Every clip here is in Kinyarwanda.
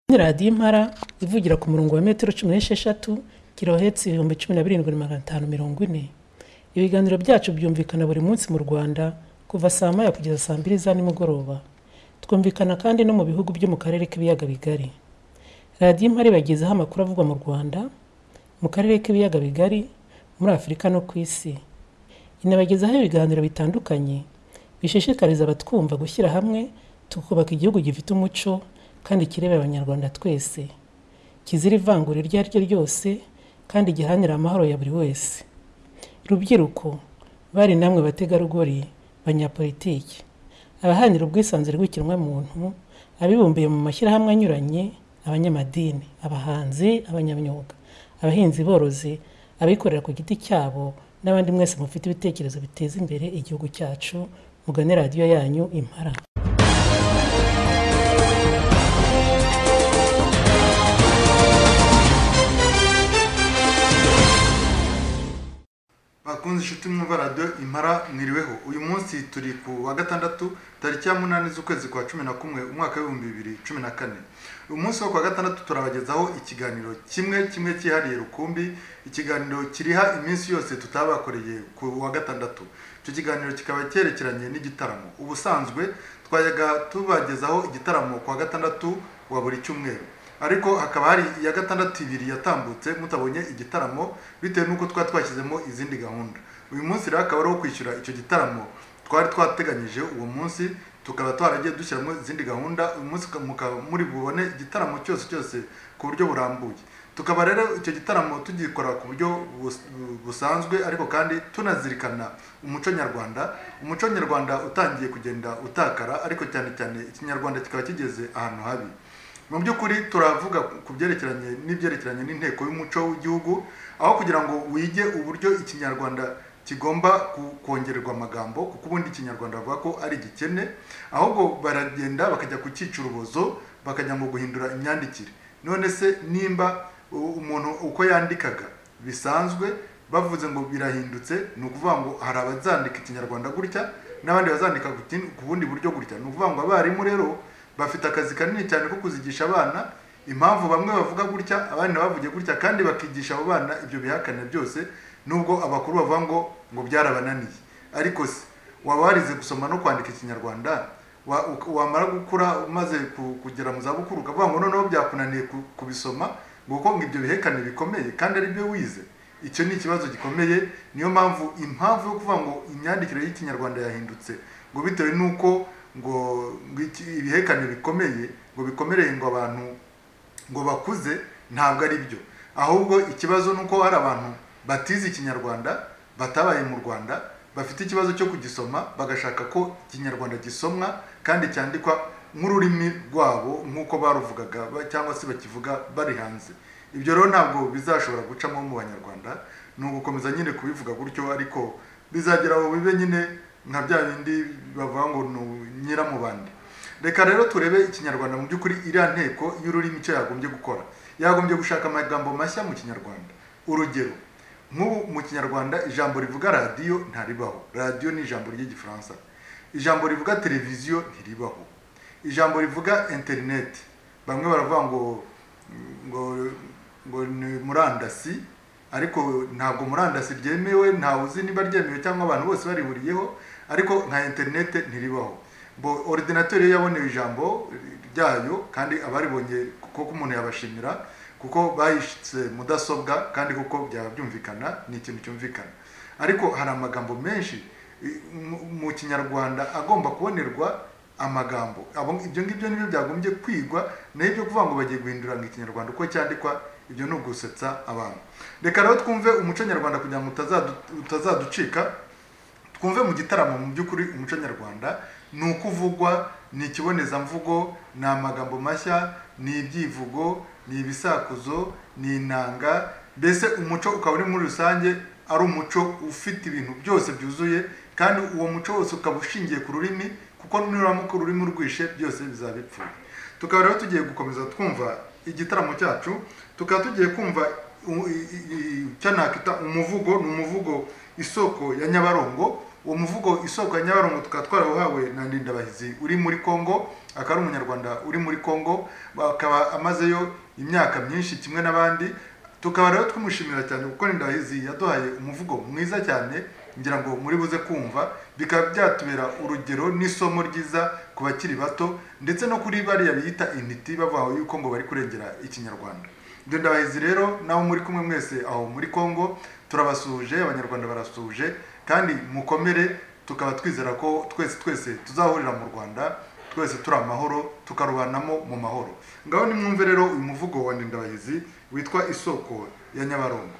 Ni radiyo Impara ivugira ku murongo wa metero 16 kilohertz 17540. Ibiganiro byacu byumvikana buri munsi mu Rwanda kuva saa moya kugeza saa 2 za nimugoroba. Twumvikana kandi no mu bihugu byo mu karere k'ibiyaga bigari. Radiyo Impara ibagezaho amakuru avugwa mu Rwanda, mu karere k'ibiyaga bigari, muri Afurika no ku isi. Inabagezaho ibiganiro bitandukanye bishishikariza abatwumva gushyira hamwe tukubaka igihugu gifite umuco kandi kirebe abanyarwanda twese, kizira ivangura iryo ari ryo ryose kandi gihanira amahoro ya buri wese. Rubyiruko, bari namwe bategarugori, banyapolitiki, abahanira ubwisanzure bw'ikiremwamuntu, abibumbiye mu mashyirahamwe anyuranye, abanyamadini, abahanzi, abanyamyuga, abahinzi borozi, abikorera ku giti cyabo n'abandi mwese mufite ibitekerezo biteza imbere igihugu cyacu, mugane radiyo yanyu Impara. Bakunze inshuti mwumva radiyo Impara mwiriweho. Uyu munsi turi ku wa gatandatu tariki ya 8 z'ukwezi kwa 11 umwaka wa 2014. Uyu munsi wo kwa gatandatu turabagezaho ikiganiro kimwe cyihariye rukumbi, ikiganiro kiriha iminsi yose tutabakoreye ku wa gatandatu. Icyo kiganiro kikaba cyerekeranye n'igitaramo. Ubusanzwe twayaga tubagezaho igitaramo kwa gatandatu wa buri cyumweru, ariko hakaba hari ya gatandatu ibiri yatambutse mutabonye igitaramo bitewe nuko twashyizemo izindi gahunda. Uyu munsi rero akaba ari wo kwishyura icyo gitaramo twari twateganyije uwo munsi, tukaba twaragiye dushyiramo izindi gahunda. Uyu munsi muri bubone igitaramo cyose ku buryo burambuye. Tukaba rero icyo gitaramo tugikora ku buryo busanzwe, ariko kandi tunazirikana umuco nyarwanda utangiye kugenda utakara, ariko cyane ikinyarwanda kikaba kigeze ahantu habi. Mu by'ukuri turavuga ku byerekeranye n'inteko y'umuco w'igihugu, aho kugira ngo wige uburyo ikinyarwanda kigomba kongererwa amagambo, kuko ubundi ikinyarwanda bavuga ko ari igikene, ahubwo baragenda bakajya ku cy'icurubozo, bakajya mu guhindura imyandikire. None se nimba umuntu uko yandikaga bisanzwe bavuze ngo birahindutse, ni ukuvuga ngo hari abazandika ikinyarwanda gutya n'abandi bazandika ku bundi buryo gutya. Ni ukuvuga ngo abarimu rero bafite akazi kanini cyane ko kuzigisha abana impamvu bamwe bavuga gutya abandi bavuge gutya, kandi bakigisha abo bana ibyo bihakana byose, nubwo abakuru bavuga ngo byarabananiye. Ariko se waba warize gusoma no kwandika ikinyarwanda, wamara gukura umaze kugera mu zabukuru ukavuga ngo noneho byakunaniye kubisoma, ngo ibyo bihekane bikomeye kandi ari byo wize? Icyo ni ikibazo gikomeye. Niyo mpamvu yo kuvuga ngo imyandikire y'ikinyarwanda yahindutse ngo bitewe nuko ngo ibihekane bikomeye, ngo bikomereye ngo abantu ngo bakuze, ntabwo ari byo. Ahubwo ikibazo nuko hari abantu batize ikinyarwanda, batabaye mu Rwanda, bafite ikibazo cyo kugisoma, bagashaka ko ikinyarwanda gisomwa kandi cyandikwa nk'ururimi rwabo nk'uko baruvugaga cyangwa se bakivuga bari hanze. Ibyo rero ntabwo bizashobora gucamo mu Banyarwanda, ni ugukomeza nyine kubivuga gutyo, ariko bizagera aho bibe nyine nka bya bindi bavuga ngo nyiramubande. Reka rero turebe ikinyarwanda mu by'ukuri iriya nteko y'ururimi icyo yagombye gukora. Yagombye gushaka amagambo mashya mu kinyarwanda. Urugero, nk'ubu mu kinyarwanda ijambo rivuga radiyo ntaribaho. Radiyo ni ijambo ry'igifaransa. Ijambo rivuga televiziyo ntiribaho. Ijambo rivuga internet, bamwe baravuga ngo ni murandasi, ariko ntabwo murandasi ryemewe, ntawe uzi niba ryemewe cyangwa abantu bose barihuriyeho, ariko nka internet ntiribaho. Ordinateur yabonewe ijambo ryayo, kandi abaribonye kuko umuntu yabashimira kuko bayishitse mudasobwa, kandi kuko byabyumvikana, ni ikintu cyumvikana. Ariko hari amagambo menshi mu kinyarwanda agomba kubonerwa amagambo. Ibyo ngibyo nibyo byagombye kwigwa, n'ibyo kuvuga ngo bagiye guhindura ngo ikinyarwanda uko cyandikwa, ibyo ni ugusetsa abantu. Reka rero twumve umuco nyarwanda kugira ngo utazaducika. Twumve mu gitaramo mu by'ukuri umuco nyarwanda ni uko uvugwa, ni ikibonezamvugo, ni amagambo mashya, ni ibyivugo, ni ibisakuzo, ni inanga. Mbese umuco ukaba uri muri rusange ari umuco ufite ibintu byose byuzuye, kandi uwo muco wose ukaba ushingiye ku rurimi, kuko nuramuka ururimi rwishe byose bizabipfuye. Tukaba rero tugiye gukomeza twumva igitaramo cyacu, tukaba tugiye kumva cyanakita umuvugo. Ni umuvugo isoko ya Nyabarongo, uwo muvugo isoko ya Nyabarongo tukaba twarawuhawe na Ndindabahizi uri muri Kongo, akaba ari umunyarwanda uri muri Kongo, akaba amazeyo imyaka myinshi kimwe n'abandi. Tukaba rero tumushimira cyane kuko Ndindabahizi yaduhaye umuvugo mwiza cyane, ngira ngo muri buze kumva, bikaba byatubera urugero n'isomo ryiza ku bakiri bato ndetse no kuri bariya biyita intiti bavuga yuko ngo bari kurengera ikinyarwanda. Ndindabahizi rero naho muri kumwe mwese aho muri Kongo turabasuhuje, abanyarwanda barasuhuje kandi mukomere, tukaba twizera ko twese tuzahurira mu Rwanda, twese turi amahoro tukarubanamo mu mahoro. Ngaho nimwumve rero uyu muvugo wa Ndindabahizi witwa Isoko ya Nyabarongo.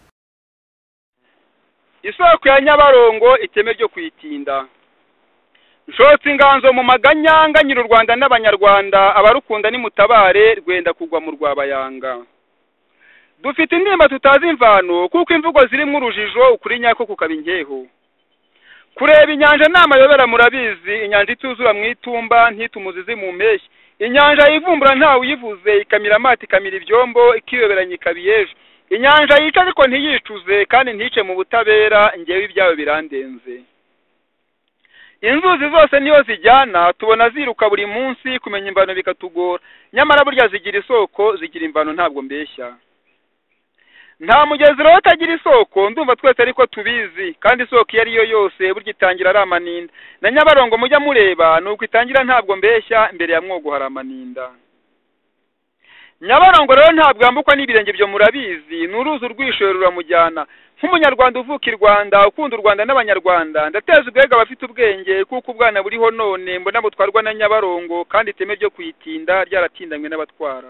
Isoko ya Nyabarongo, iteme ryo kwitinda. Nshotse inganzo mu maganyanga nyiri u Rwanda n'abanyarwanda, abarukunda ni mutabare rwenda kugwa mu Rwabayanga. Dufite indimba tutazi imvano, kuko imvugo zirimo urujijo, ukuri nyako kukaba inkeho. Kureba inyanja n'amayobera murabizi, inyanja ituzura mu itumba ntitumuzizi mu mpeshyi. Inyanja yivumbura ntawe uyivuze, ikamira amati ikamira ibyombo, ikiyoberanya ikabiyejo. Inyanja yica ariko ntiyicuze kandi ntice mu butabera, ngewe ibyawe birandenze. Inzuzi zose niyo zijyana, tubona ziruka buri munsi, kumenya imvano bikatugora. Nyamara burya zigira isoko, zigira imvano ntabwo mbeshya. Nta mugezi rero utagira isoko, ndumva twese ariko tubizi, kandi isoko iyo ari yo yose burya itangira ari amaninda. Na Nyabarongo mujya mureba, nuko itangira ntabwo mbeshya, imbere ya Mwogo hari amaninda. Nyabarongo rero ntabwo yambukwa n'ibirenge byo murabizi, n'uruzi rwishoro ruramujyana. Nk'umunyarwanda uvuka i Rwanda, ukunda u Rwanda n'abanyarwanda, ndateza ubwega abafite ubwenge, kuko ubwana buriho none mbona butwarwa na Nyabarongo, kandi iteme ryo kuyitinda ryaratindanywe n'abatwara.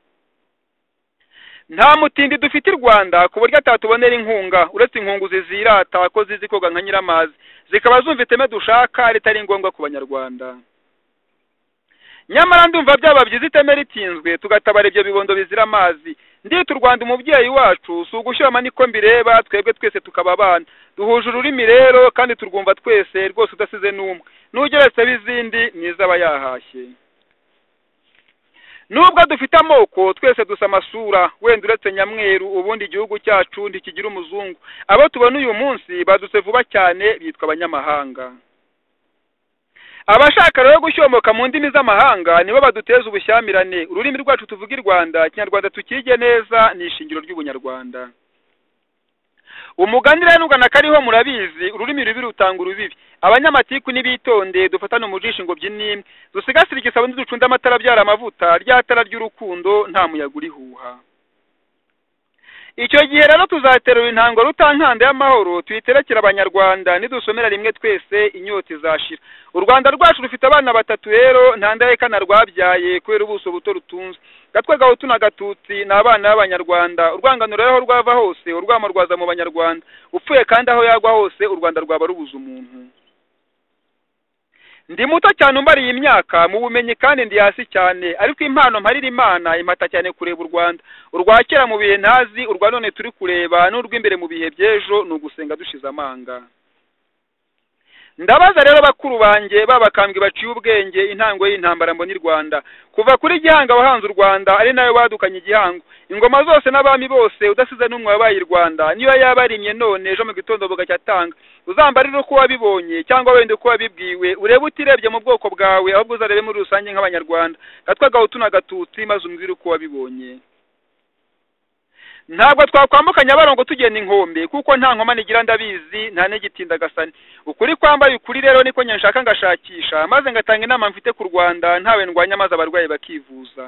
Nta mutindi dufite i Rwanda ku buryo atatubonera inkunga, uretse inkungu zizirata ko zizi koga nka Nyiramazi, zikaba zumva iteme dushaka ritari ngombwa ku banyarwanda. Nyamara ndumva byaba byiza iteme ritinzwe, tugatabara ibyo bibondo bizira amazi. Ndita u Rwanda umubyeyi wacu, si ugushyiramo niko mbireba, twebwe twese tukaba abana. Duhuje ururimi rero kandi turwumva twese rwose udasize n'umwe. N'ugeretse bizindi myiza aba yahashye. Nubwo dufite amoko, twese dusa amasura, wenda uretse Nyamweru, ubundi igihugu cyacu ntikigira umuzungu. Abo tubona uyu munsi badutse vuba cyane, bitwa abanyamahanga. Abashaka rero gushyomoka mu ndimi z'amahanga nibo baduteza ubushyamirane. Ururimi rwacu tuvuga i Rwanda, Kinyarwanda tukige neza, ni ishingiro ry'ubunyarwanda. Umugani rero n'ugana kariho murabizi, ururimi rubi rutanga urubibi. Abanyamatiku nibitonde, dufatane umujisho ngo byinimwe, dusigasire igisabo ntiducunda amatara byara amavuta, ryatara ry'urukundo nta muyaga urihuha. Icyo gihe rero tuzaterura intango rutankanda y'amahoro, tuyiterekera abanyarwanda, nidusomera rimwe twese inyota izashira. U Rwanda rwacu rufite abana batatu rero, nta ndahekana rwabyaye kubera ubuso buto rutunze. Gatwe Gahutu na Gatutsi ni abana b'abanyarwanda, urwangano rero rwava hose, urwamo rwaza mu banyarwanda. Upfuye kandi aho yagwa hose, u Rwanda rwaba rubuze umuntu. Ndi muto cyane umbariye imyaka, mu bumenyi kandi ndi hasi cyane, ariko impano mparira Imana impata cyane kureba u Rwanda. Urwakera mu bihe ntazi, urwa none turi kureba, n'urw'imbere mu bihe by'ejo, n'ugusenga dushize amanga. Ndabaza rero bakuru banjye babakambwe baciye ubwenge, intango y'intambara mbona i Rwanda. Kuva kuri Gihanga wahanze u Rwanda, ari nayo badukanye igihango. Ingoma zose n'abami bose udasize n'umwe wabaye i Rwanda, niyo yabarimye none ejo mu gitondo bugacyatanga. Uzambarira uko wabibonye cyangwa wende uko wabibwiwe, urebe utirebye mu bwoko bwawe, ahubwo uzarebe muri rusange nk'abanyarwanda. Gatwe Gahutu na Gatutsi maze umbwire uko wabibonye. Ntabwo twakwambukanya Nyabarongo tugenda inkombe, kuko nta nkoma nigira ndabizi, nta negitinda gasani. Ukuri kwambaye ukuri rero niko nshaka ngashakisha, maze ngatanga inama mfite ku Rwanda, ntawe ndwanya maze abarwayi bakivuza.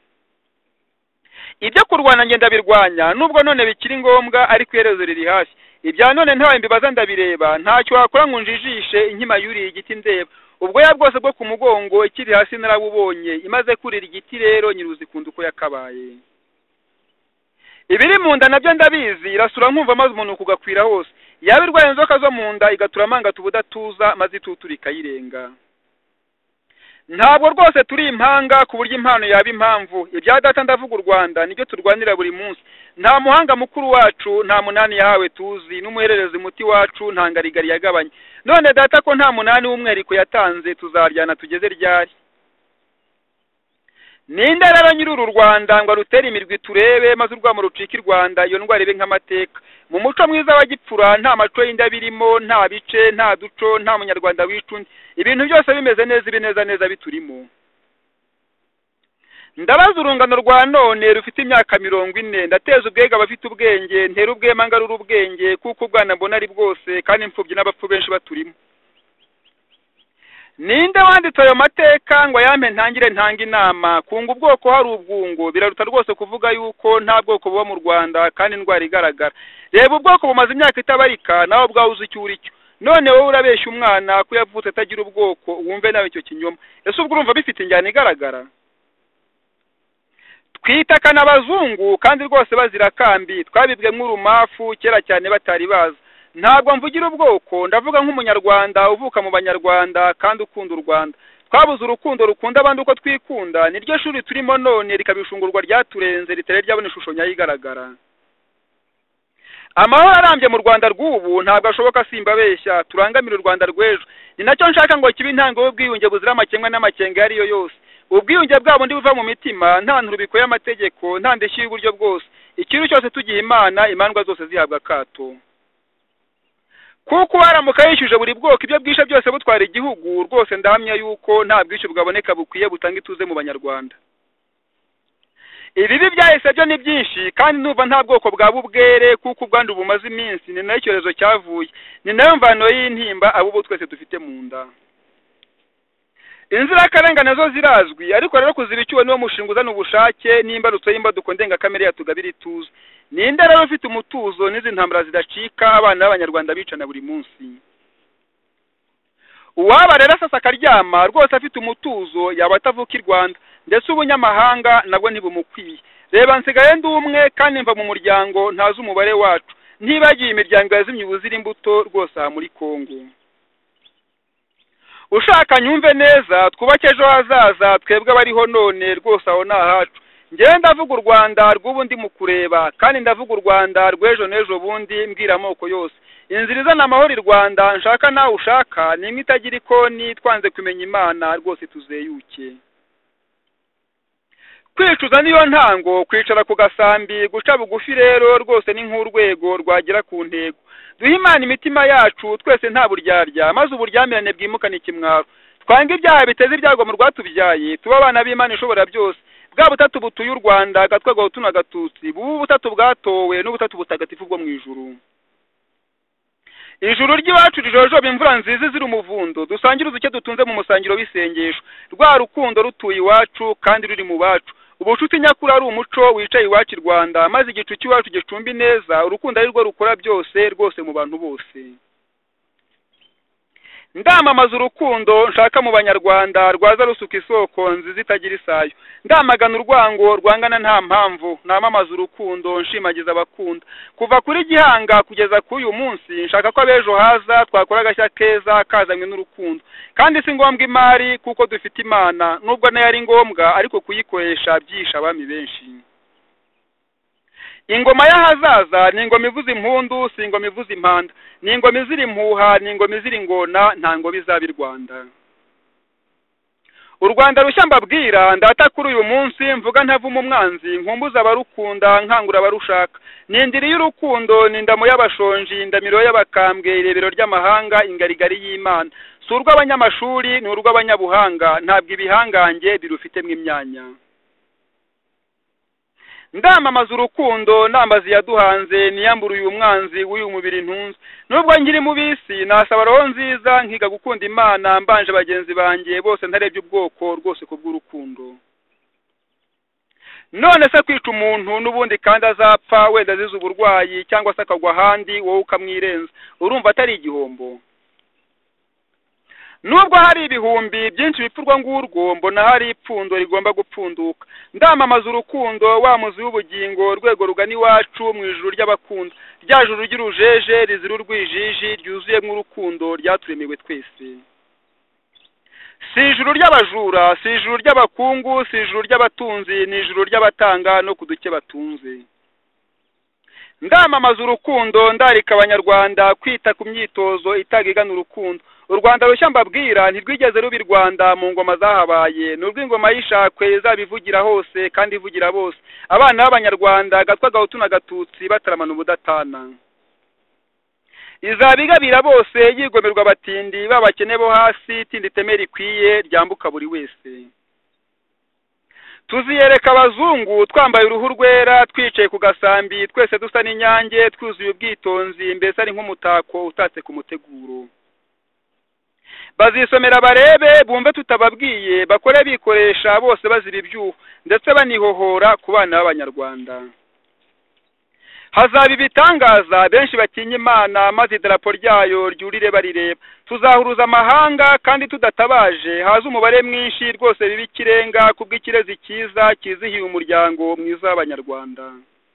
Ibyo kurwana ngenda birwanya, nubwo none bikiri ngombwa, ariko iherezo riri hafi. Ibya none ntawe mbibaza ndabireba, ntacyo wakora ngo njijishe inkima yuriye igiti ndeba. Ubwo ya bwose bwo ku mugongo ikiri hasi narabubonye, imaze kurira igiti rero nyiruzikunda uko yakabaye. Ibiri mu nda nabyo ndabizi, irasura nkumva maze umuntu kugakwira hose. Yabirwaye inzoka zo mu nda igatura amanga tubudatuza, maze ituturika yirenga. Ntabwo rwose turi impanga ku buryo impano yaba impamvu. Ibya data ndavuga u Rwanda nibyo turwanira buri munsi. Nta muhanga mukuru wacu, nta munani yahawe tuzi, n'umuhererezi muti wacu nta ngarigari yagabanye. None data ko nta munani w'umweriko yatanze, tuzaryana tugeze ryari? Ninde rero nyiruru Rwanda ngo rutera imirwi turebe, maze urwamo rucika i Rwanda, iyo ndwara ibe nk'amateka. mu muco mwiza wa gipfura nta maco y'inda birimo, nta bice, nta duco, nta munyarwanda wicundi, ibintu byose bimeze neza ibineza biturimo. Ndabaza urungano rwa none rufite imyaka 40, ndateza ubwega abafite ubwenge, ntera ubwema ngarura ubwenge, kuko ubwana mbona ari bwose kandi imfubyi n'abapfu benshi baturimo. Ninde wanditse ayo mateka ngo yampe ntangire ntanga inama? Kunga ubwoko hari ubwungo, biraruta rwose kuvuga yuko nta bwoko buba mu Rwanda kandi indwara igaragara. Reba ubwoko bumaze imyaka itabarika, nawe bwawe uzi icyo uri cyo. None wowe urabeshya umwana ko yavutse atagira ubwoko, wumve nawe icyo kinyoma. Ese ubwo urumva bifite injyana igaragara? Twitakana abazungu kandi rwose bazira kambi, twabibwe nk'urumafu kera cyane batari baza. Ntabwo mvugira ubwoko, ndavuga nk'umunyarwanda uvuka mu banyarwanda kandi ukunda u Rwanda. Twabuze urukundo rukunda abandi uko twikunda, niryo shuri turimo none rikabishungurwa ryaturenze ritare ryabona ishusho nyayo igaragara. Amahoro arambye mu Rwanda rw'ubu ntabwo ashoboka simbabeshya, turangamira u Rwanda rw'ejo. Ni nacyo nshaka ngo kibe intango y'ubwiyunge buzira amakemwa n'amakenga ariyo yose. Ubwiyunge bwabo ndi buva mu mitima, nta nturubiko y'amategeko, nta ndeshyi y'uburyo bwose. Ikintu cyose tugiye Imana, imandwa zose zihabwa kato. Kuko waramuka yishyuje buri bwoko ibyo bwisha byose butwara igihugu, rwose ndahamya yuko nta bwisho bwaboneka bukwiye butanga ituze mu banyarwanda. Ibibi byahise byo ni byinshi kandi numva nta bwoko bwaba ubwere, kuko ubwandu bumaze iminsi ni nayo icyorezo cyavuye, ni nayo mvano y'intimba abo twese dufite mu nda. Inzirakarengane zo zirazwi, ariko rero kuziba icyuho niwo mushinga uzana ubushake n'imbarutso y'imbaduko ndengakamere yatugabira ituze. Ninde rero ufite umutuzo n'izi ntambara zidacika abana b'abanyarwanda bicana buri munsi? Uwaba rero asasa akaryama rwose afite umutuzo yaba atavuka i Rwanda, ndetse ubunyamahanga nabwo ntibumukwiye. Reba nsigaye ndi umwe kandi mva mu muryango ntazi umubare wacu, ntibagiye imiryango yazimye ubuzira imbuto rwose aha muri Kongo. Ushaka nyumve neza, twubake ejo hazaza twebwe abariho none rwose aho nahacu. Ngewe ndavuga u Rwanda rw'ubu ndi mu kureba, kandi ndavuga u Rwanda rw'ejo n'ejo bundi mbwira amoko yose. Inzira izana amahoro i Rwanda nshaka nawe ushaka, nimwe itagira ikoni twanze kumenya Imana rwose tuzeyuke. Kwicuza niyo ntango, kwicara ku gasambi, guca bugufi rero rwose ni nk'urwego rwagera ku ntego. Duhe Imana imitima yacu twese nta buryarya, maze uburyamirane bwimukana ikimwaro. Twanga ibyaha biteze ibyago mu rwatubyaye, tuba abana b'Imana ishobora byose. Bwa butatu butuye u Rwanda, gatwaga Hutu na Gatutsi, bubu butatu bwatowe n'ubutatu butagatifu bwo mu ijuru. Ijuru ry'iwacu rijojoba imvura nziza ziri umuvundo, dusangira uduke dutunze mu musangiro w'isengesho. Rwa rukundo rutuye iwacu kandi ruri mu bacu. Ubucuti nyakuri ari umuco wicaye iwacu i Rwanda, maze igicu cy'iwacu gicumbi neza, urukundo ari rwo rukora byose rwose mu bantu bose. Ndamamaza urukundo nshaka mu banyarwanda rwaza rusuka isoko nziza itagira isayo. Ndamagana urwango rwangana nta mpamvu, namamaza urukundo nshimagiza abakunda. Kuva kuri Gihanga kugeza kuri uyu munsi nshaka ko abejo haza twakora agashya keza kazanywe n'urukundo. Kandi si ngombwa imari kuko dufite Imana, nubwo nayo ari ngombwa ariko kuyikoresha byisha abami benshi. Ingoma y'ahazaza ni ingoma ivuza impundu, si ingoma ivuza impanda. Ni ingoma izira impuha, ni ingoma izira ingona, nta ngoma izaba i Rwanda. U Rwanda rushya mbabwira ndata kuri uyu munsi, mvuga ntavuma umwanzi, nkumbuza abarukunda nkangura abarushaka. Ni indiri y'urukundo, ni indamo y'abashonji, indamiro y'abakambwe, irebero ry'amahanga, ingarigari y'Imana. Si urw'abanyamashuri, ni urw'abanyabuhanga, ntabwo ibihangange birufitemo imyanya. Ndamamaza urukundo nambazi yaduhanze, niyambura uyu mwanzi w'uyu mubiri ntunze. Nubwo nkiri mu bisi nasaba roho nziza, nkiga gukunda Imana mbanje bagenzi banjye bose ntarebye ubwoko rwose kubw'urukundo. None se kwica umuntu n'ubundi kandi azapfa wenda azize uburwayi cyangwa se akagwa ahandi wowe ukamwirenza, urumva atari igihombo? Nubwo hari ibihumbi byinshi bipfurwa ngurwo, mbona hari ipfundo rigomba gupfunduka. Ndamamaza urukundo wa muzi w'ubugingo, rwego rugani iwacu mu ijuru ry'abakunda, rya juru ry'urujeje rizira urwijiji, ryuzuye nk'urukundo ryaturemewe twese. Si ijuru ry'abajura, si ijuru ry'abakungu, si ijuru ry'abatunzi, ni ijuru ry'abatanga no kuduke batunze. Ndamamaza urukundo ndarika abanyarwanda kwita ku myitozo itagigana urukundo. U Rwanda rushya mbabwira ntirwigeze rubi Rwanda mu ngoma zahabaye, n'urwo ingoma yishakwe izabivugira hose kandi ivugira bose. Abana b'abanyarwanda gatwaga Hutu na Gatutsi bataramana ubudatana. izabigabira bose yigomerwa abatindi babakene bo hasi tindi teme rikwiye ryambuka buri wese. Tuziyereka abazungu twambaye uruhu rwera twicaye ku gasambi twese dusa n'inyange twuzuye ubwitonzi mbese ari nk'umutako utatse ku muteguro. Bazisomera barebe bumve tutababwiye bakore bikoresha bose bazira ibyuho ndetse banihohora ku bana b'Abanyarwanda. Hazaba ibitangaza benshi batinya Imana maze idarapo ryayo ryurire barireba. Tuzahuruza amahanga kandi tudatabaje haza umubare mwinshi rwose bibi kirenga kubw'ikirezi cyiza kizihiye umuryango mwiza w'Abanyarwanda.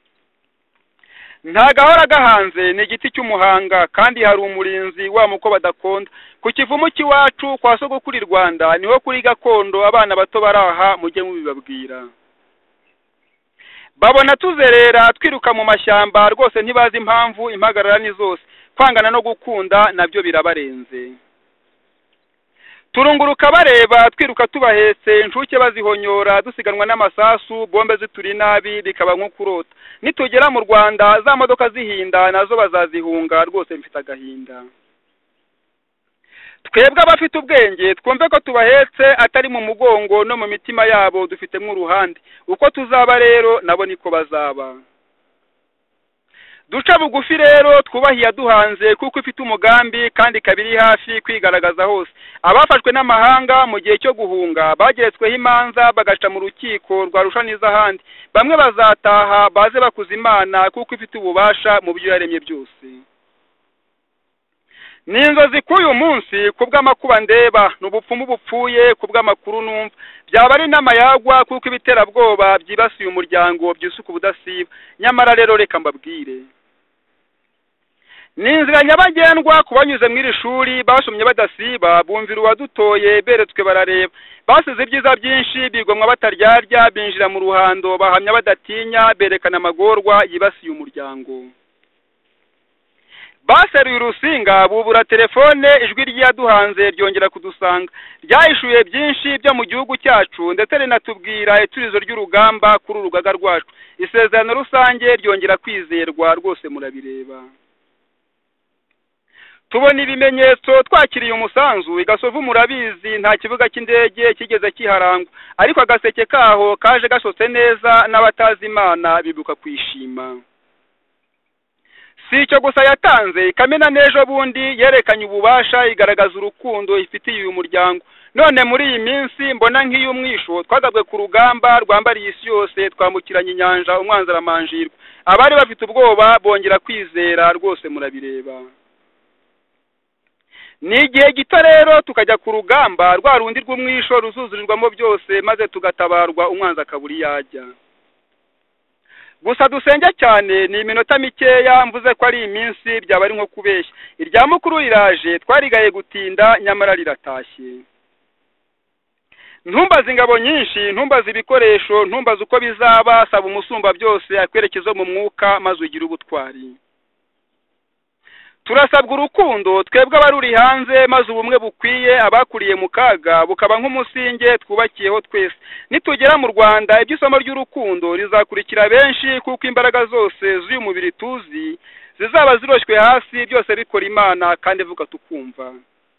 Nta gahora gahanze ni igiti cy'umuhanga kandi hari umurinzi wa muko badakonda. Ku kivumu cy'iwacu kwa sogokuru Rwanda niho kuri gakondo abana bato baraha mujye mubibabwira. Babona tuzerera twiruka mu mashyamba rwose ntibazi impamvu impagarara ni zose kwangana no gukunda nabyo birabarenze. Turunguruka bareba twiruka tubahetse inshuke bazihonyora dusiganwa n'amasasu bombe zituri nabi bikaba nko kurota. Nitugera mu Rwanda za modoka zihinda nazo bazazihunga rwose mfite agahinda. Twebwe abafite ubwenge twumve ko tubahetse atari mu mugongo no mu mitima yabo dufitemo uruhande. Uko tuzaba rero nabo niko bazaba. Duca bugufi rero twubahiye duhanze kuko ifite umugambi kandi kabiri hafi kwigaragaza hose. Abafashwe n'amahanga mu gihe cyo guhunga bageretsweho imanza bagaca mu rukiko rwa rushaniza ahandi. Bamwe bazataha baze bakuza Imana kuko ifite ububasha mu byo yaremye byose. Ninzozi k'uyu munsi kubw'amakuba ndeba n'ubupfumu bupfuye kubw'amakuru numva byaba ari n'amayagwa kuko ibiterabwoba byibasiye umuryango byisuka ubudasiba. Nyamara rero reka mbabwire n'inzira nyabagendwa kubanyuze mu iri shuri basomye badasiba bumvira uwadutoye beretswe barareba basize ibyiza byinshi bigomwa bataryarya binjira mu ruhando bahamya badatinya berekana amagorwa yibasiye umuryango. Baseruye urusinga bubura telefone ijwi ryaduhanze ryongera kudusanga ryahishuye byinshi byo mu gihugu cyacu ndetse rinatubwira iturizo ry'urugamba kuri urugaga rwacu. Isezerano rusange ryongera kwizerwa rwose murabireba. Tubona ibimenyetso twakiriye umusanzu igasovu murabizi nta kibuga cy'indege kigeze kiharangwa ariko agaseke kaho kaje gasotse neza n'abatazi Imana bibuka kwishima. Si icyo gusa yatanze ikamena nejo bundi yerekanye ububasha igaragaza urukundo ifitiye uyu muryango. None muri iyi minsi mbona nk'iy'umwisho twagabwe ku rugamba rwambariye isi yose twambukiranye inyanja umwanzi aramanjirwa. Abari bafite ubwoba bongera kwizera rwose murabireba. Ni igihe gito rero tukajya ku rugamba rwa rundi rw'umwisho ruzuzurirwamo byose maze tugatabarwa umwanzi akaburi yajya. Gusa dusenge cyane ni iminota mikeya mvuze ko ari iminsi byaba ari nko kubeshya. Irya mukuru riraje twarigaye gutinda nyamara riratashye. Ntumbaza ingabo nyinshi ntumbaza ibikoresho ntumbaza uko bizaba saba umusumba byose akwerekezo mu mwuka maze ugira ubutwari. Turasabwa urukundo twebwe abaruri hanze maze ubumwe bukwiye abakuriye mu kaga bukaba nk'umusinge twubakiyeho twese. Nitugera mu Rwanda iby'isomo ry'urukundo rizakurikira benshi kuko imbaraga zose z'uyu mubiri tuzi zizaba ziroshywe hasi byose bikora Imana kandi vuga tukumva.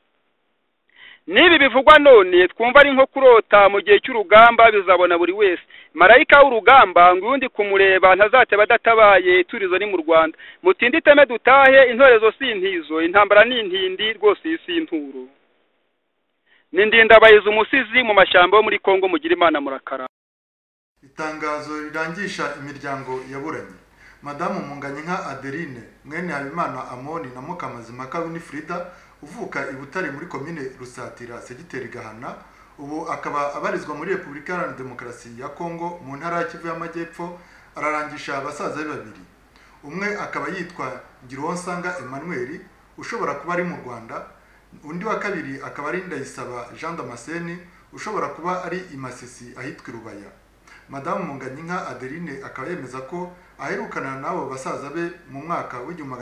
Nibi bivugwa none twumva ari nko kurota mu gihe cy'urugamba bizabona buri wese. Marayika w'urugamba ngo undi kumureba ntazate badatabaye iturizo ni mu Rwanda. Mutindi teme dutahe intorezo sintizo intambara n'intindi rwose isi inturo. Nindindabayiza umusizi mu mashyamba yo muri Kongo mugira Imana murakara. Itangazo rirangisha imiryango yaburanye. Madamu Munganyinka Adeline mwene Habimana Amoni na Mukamazima Winifrida uvuka i Butare muri komine Rusatira segiteri Gahana ubu akaba abarizwa muri Repubulika Iharanira Demokarasi ya Kongo mu ntara ya Kivu y'Amajyepfo ararangisha abasaza babiri. Umwe akaba yitwa Gironsanga Emmanuel ushobora kuba ari mu Rwanda, undi wa kabiri akaba ari Ndayisaba Jean Damascene ushobora kuba ari Imasisi ahitwa Rubaya. Madamu Munganyinka Adeline akaba yemeza ko aherukana nabo basaza be mu mwaka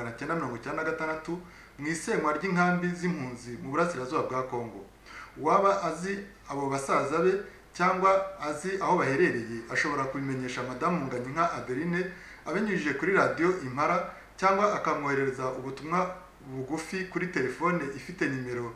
w'1996 mu isenywa ry'inkambi z'impunzi mu burasirazuba bwa Kongo. Waba azi abo basaza be cyangwa azi aho baherereye ashobora kubimenyesha Madamu Munganyinka Adeline abinyujije kuri radio Impara cyangwa akamwoherereza ubutumwa bugufi kuri telefone ifite nimero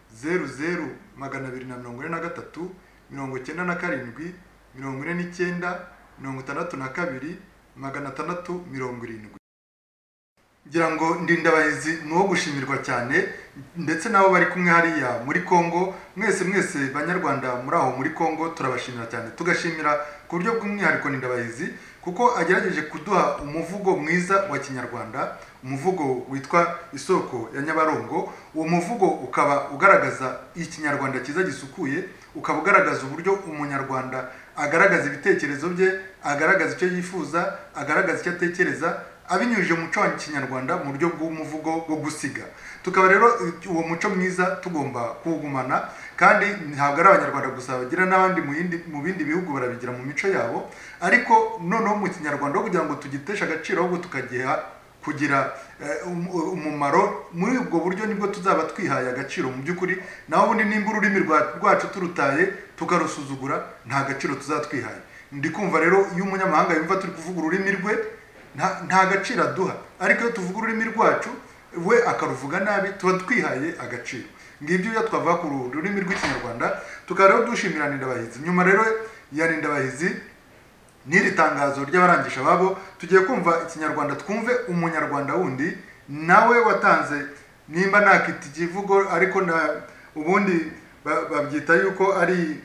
00 243 97 49 62 ngira ngo Ndindabahizi no gushimirwa cyane ndetse nabo bari kumwe hariya muri Kongo mwese banyarwanda muri aho muri Kongo turabashimira cyane tugashimira ku buryo bw'umwihariko Ndindabahizi kuko agerageje kuduha umuvugo mwiza wa Kinyarwanda umuvugo witwa Isoko ya Nyabarongo uwo muvugo ukaba ugaragaza ikinyarwanda kiza gisukuye ukaba ugaragaza uburyo umunyarwanda agaragaza ibitekerezo bye agaragaza icyo yifuza agaragaza icyo atekereza abinyujije mu muco wa Kinyarwanda mu buryo bw'umuvugo wo gusiga tukaba rero uwo muco mwiza tugomba kuwugumana kandi ntabwo ari abanyarwanda gusa bagira n'abandi mu bindi bihugu barabigira mu mico yabo ariko noneho mu Kinyarwanda kugira ngo tugiteshe agaciro ahubwo tukagiha kugira umumaro muri ubwo buryo nibwo tuzaba twihaye agaciro mu by'ukuri naho ubundi nimba ururimi rwacu turutaye tukarusuzugura nta gaciro tuzatwihaye ndikumva rero iyo umunyamahanga yumva turi kuvuga ururimi rwe nta gaciro aduha ariko iyo tuvuga ururimi rwacu we akaruvuga nabi tuba twihaye agaciro ngibyo iyo twavuga ku rurimi rw'Ikinyarwanda tukarero dushimira Ndindabahizi nyuma rero ya Ndindabahizi n'iri tangazo ry'abarangisha babo tugiye kumva Ikinyarwanda twumve umunyarwanda wundi nawe watanze nimba nakita ikivugo ariko ubundi babyita yuko ari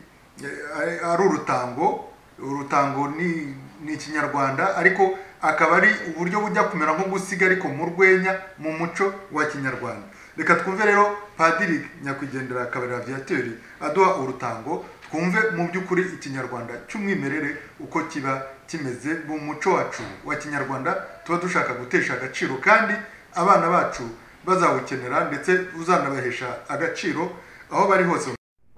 urutango ni Ikinyarwanda ariko akaba ari uburyo bujya kumera nko gusiga ariko mu rwenya mu muco wa Kinyarwanda reka twumve rero Padiri Nyakwigendera Kabera Viateur aduha urutango twumve mu by'ukuri Ikinyarwanda cy'umwimerere uko kiba kimeze mu muco wacu wa Kinyarwanda tuba dushaka gutesha agaciro kandi abana bacu bazawukenera ndetse uzanabahesha agaciro aho bari hose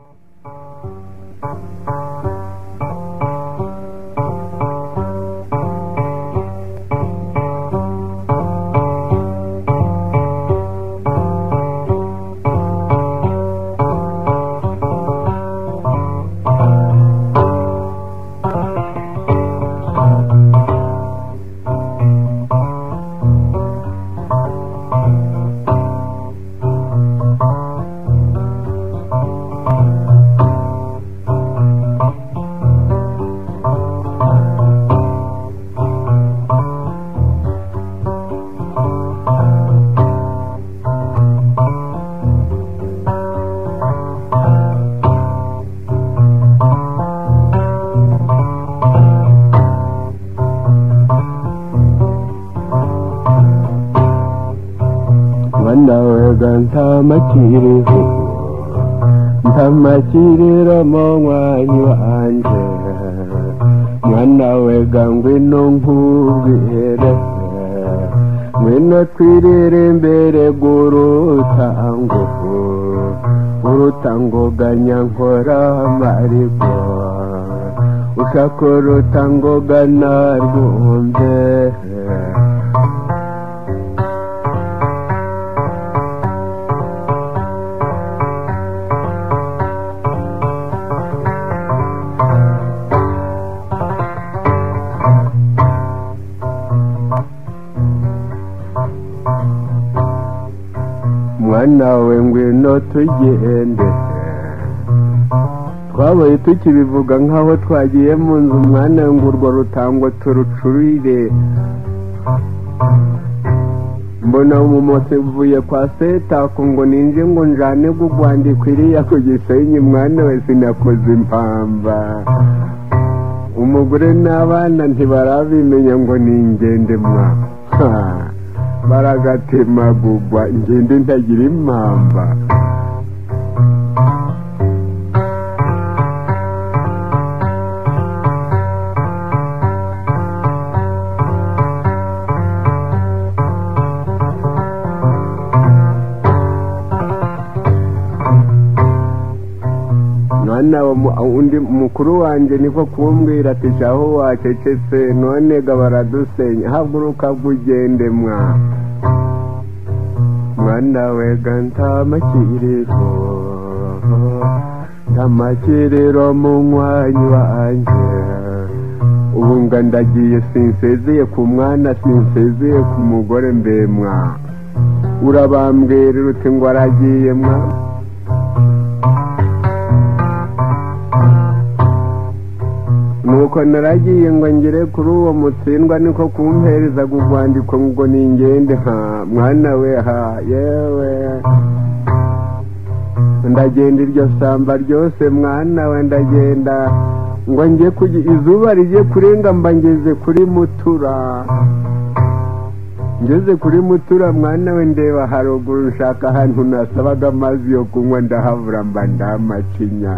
ntamakiriro mwanyi wanje mwana wega ngwino nkubwire ngwino twirire imbere urutango ganyankora amarigo ushaka urutango ganarwumve mwana we ngwino tugende twabaye tukibivuga nkaho twagiye mu nzu mwana ngo urwo rutango turucurire mbona umumotsi uvuye kwa Setako ngo ninje ngo njane gugwandika iriya ku Gisenyi mwana we sinakoze impamba umugore n'abana ntibarabimenya ngo ningende mwa baragatemagugwa ngende ntagira impamba mwana undi mukuru wanje niko kumbwira ati shaho wacecetse none ga baradusenya haguruka kugende mwana wega ntamakiriro mu mwanya wanje ubu ndagiye sinsezeye ku mwana sinsezeye ku mugore mbe urabambwira uti ngo aragiye mwa nuko naragiye ngo ngere kuri uwo mutsindwa niko kumpereza urwandiko ngo ningende mwana we yewe ndagenda iryo samba ryose mwana we ndagenda ngo njye izuba rijye kurenga mba ngeze kuri mutura ngeze kuri mutura mwana we ndeba haruguru nshaka ahantu nasabaga amazi yo kunywa ndahavura mba ndamacinya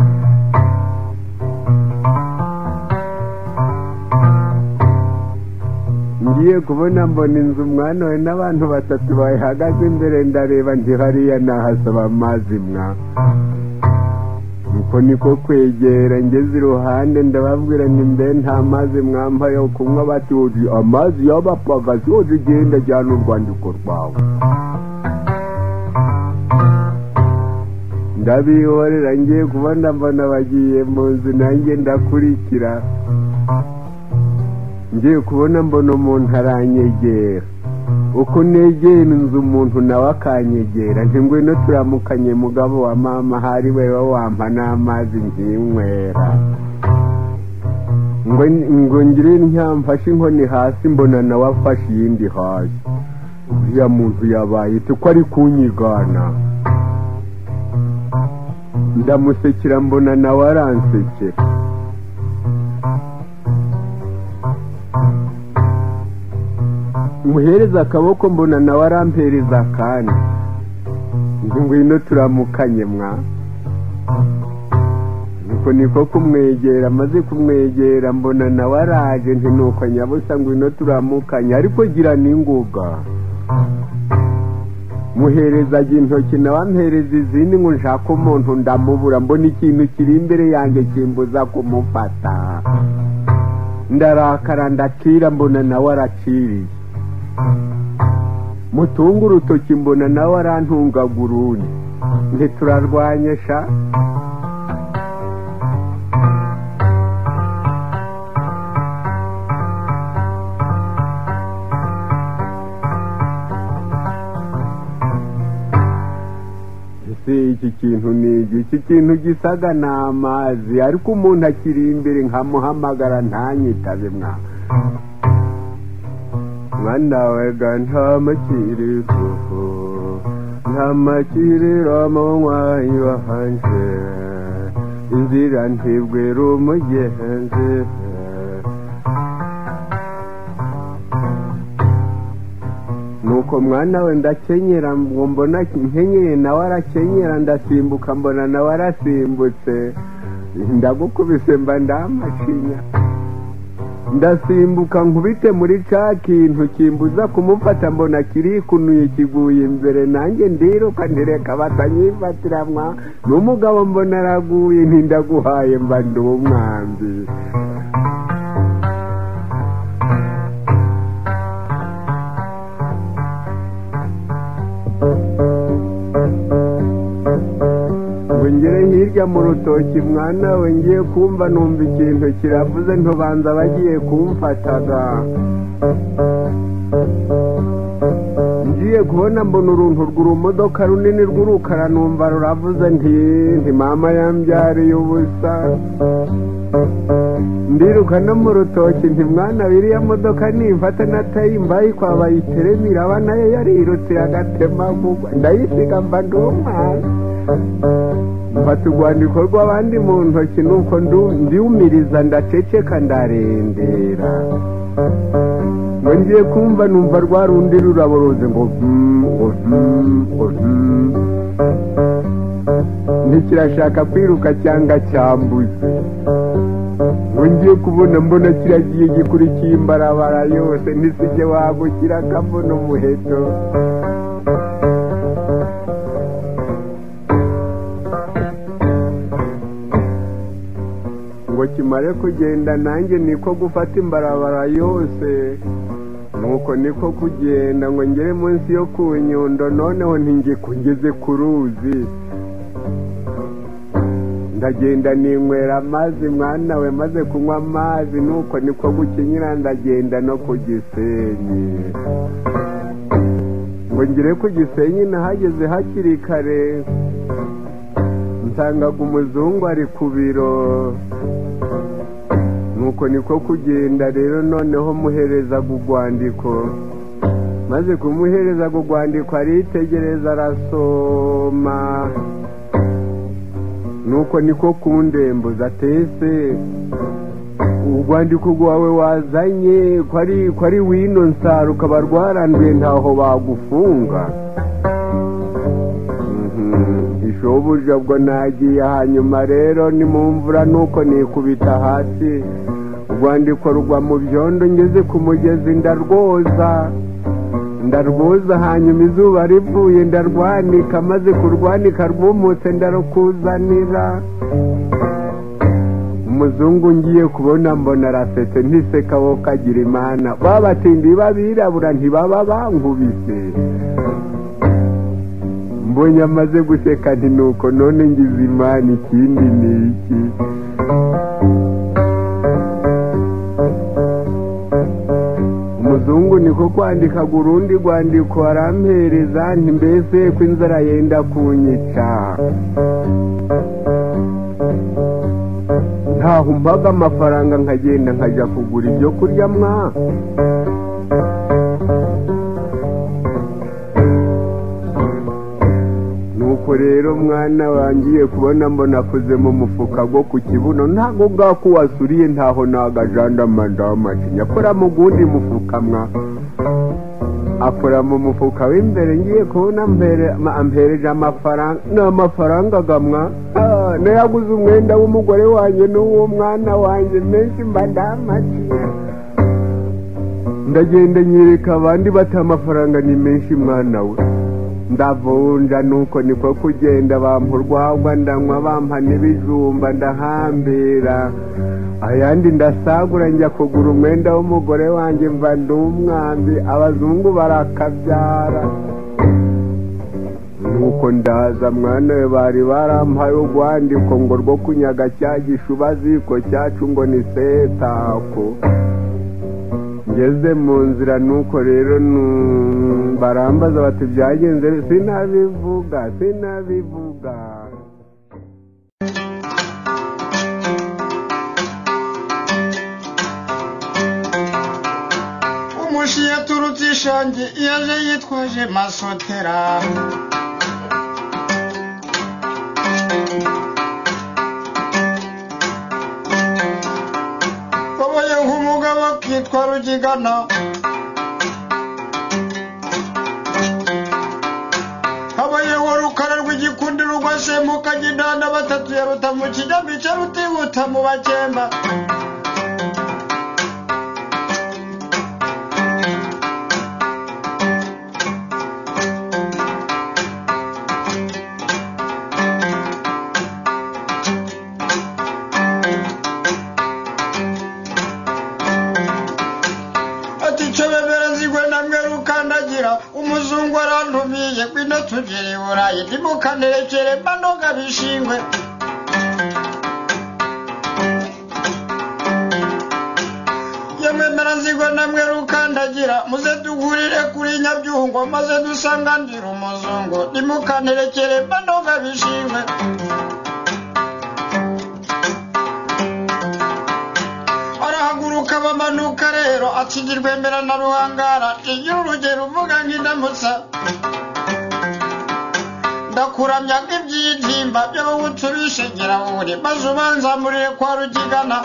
ngiye kubona mbona inzu mwana we n'abantu batatu bayihagaze imbere ndareba nti hariya nahasaba amazi mwa nuko niko kwegera ngeze iruhande ndababwira nti mbe nta mazi mwampa yo kunywa bati amazi y'abapagasi uje ugenda jyana urwandiko rwawe ndabihorera ngiye kubona mbona bagiye mu nzu nanjye ndakurikira ngiye kubona mbona umuntu aranyegera uko negera inzu umuntu nawe akanyegera nti ngwino turamukanye mugabo wa mama hari wewe wampa n'amazi nkinywera ngo ngire ntyamfashe inkoni hasi mbona nawe afashe iyindi hasi uriya muntu yabaye ko ari kunyigana ndamusekera mbona nawe aransekera muhereza akaboko mbona nawe arampereza akandi ngwino turamukanye mwa nuko niko kumwegera maze kumwegera mbona nawe araje nti nuko nyabusa ngwino turamukanye ariko gira n'inguga muherezaga intoki nawe ampereza izindi ngo nshaka umuntu ndamubura mbona ikintu kiri imbere yanjye kimbuza kumufata ndarakara ndacira mbona nawe araciriye mutunga urutoki mbona nawe arantungaga urundi ntiturarwanye sha iki kintu ni iki kintu gisaga n'amazi ariko umuntu akiri imbere nkamuhamagara ntanyitabe mwa mwana wega nta makiriro amanywa yahanje inzira ntibwira umugenzi nuko mwana we ndakenyera ngo mbona nkenyeye nawe arakenyera ndasimbuka mbona nawe arasimbutse ndagukubise mba ndamacinya ndasimbuka nkubite muri ca kintu kimbuza kumufata mbona kirikunuye kiguye imbere nanjye ndiruka ntireka batanyifatira mwa n'umugabo mbona araguye ntindaguhaye mba ndi umwambi ngere hirya mu rutoki mwana we ngiye kumva numva ikintu kiravuze ntubanza bagiye kumfataga ngiye kubona mbona uruntu rw'urumodoka runini rw'urukara numva ruravuze nti mama yambyariye ubusa ndiruka no mu rutoki nti mwana biriya modoka nimfata natayimbaye kwa bayiterema iraba nayo yarirutse agatemagurwa ndayisiga mba ndi umwana mfata urwandiko rw'abandi mu ntoki nuko ndiwumiriza ndaceceka ndarendera ngo ngiye kumva numva rwa rundi ruraboroze ngo ntikirashaka kwiruka cyangwa cyambuze ngo ngiye kubona mbona kiragiye gikurikiye imbarabara yose ntisige wagukira akabona umuheto ngo kimare kugenda nanjye niko gufata imbarabara yose nuko niko kugenda ngo ngere munsi yo ku Nyundo noneho ngeze ku ruzi ndagenda ninywera amazi mwana we maze kunywa amazi nuko niko gukinyira ndagenda no ku Gisenyi ngo ngire ku Gisenyi nahageze hakiri kare nsangaga umuzungu ari ku biro nuko niko kugenda rero noneho muhereza urwandiko maze kumuhereza urwandiko aritegereza arasoma nuko niko kundembuza tese urwandiko rwawe wazanye ko ari wino nsaro ukaba rwaranduye ntaho bagufunga ishobuja bwo nagiye hanyuma rero ni mu mvura nuko nikubita hasi urwandiko rugwa mu byondo ngeze ku mugezi ndarwoza hanyuma izuba rivuye ndarwanika maze kurwanika rwumutse ndarukuzanira umuzungu ngiye kubona mbona arasetse ntiseka wo kagira imana babatindi babirabura ntibaba bankubise mbonye amaze guseka nti nuko none ngize imana ikindi ni iki umuzungu niko kwandikaga urundi rwandiko arampereza nti mbese ko inzara yenda kunyica ntaho mpaga amafaranga nkagenda nkajya kugura ibyo kurya mwa nuko rero mwana wangiye kubona mbona afuze mu mufuka go ku kibuno ntago bwako wasuriye ntaho nagajanda mandamaci nyakora mu gundi mufuka mwa akora mu mufuka w'imbere ngiye kubona ampereje amafaranga gamwa nayaguze umwenda w'umugore wanjye n'uwo mwana wanjye menshi mbandamaci ndagenda nyereka abandi bata amafaranga ni menshi mwana we ndavunja nuko niko kugenda bampa urwagwa ndanywa bampa n'ibijumba ndahambira ayandi ndasagura njya kugura umwenda w'umugore wanjye mva ndi umwambi abazungu barakabyara nuko ndaza mwana we bari barampaye urwandiko ngo rwo kunyaga cya gishubaziko cyacu ngo ni setako ngeze mu nzira nuko rero barambaza bati byagenze sinabivuga umushi yaturutse ishangi yaje yitwaje masotera babaye nk'umugabo akitwa Rugigana habayeho rukara rw'igikundiro rwasemuka gidanda batatu yaruta mu kijyamice rutihuta mu bakemba umuzungu arantumiye kwino tugere i Burayi ndimukanerekere mbanoga bishingwe yemwe nzigwa namwe rukandagira muze duhurire kuri Nyabyungo maze dusangandira umuzungu ndimukanerekere mbanoga bishingwe arahaguruka bamanuka rero atsigirwe mbere na Ruhangara igira urugero uvuga nk'indamutsa ndakuramya nk'iby'intimba by'abawutsi bishegera buri maze ubanzamurire kwa Rugigana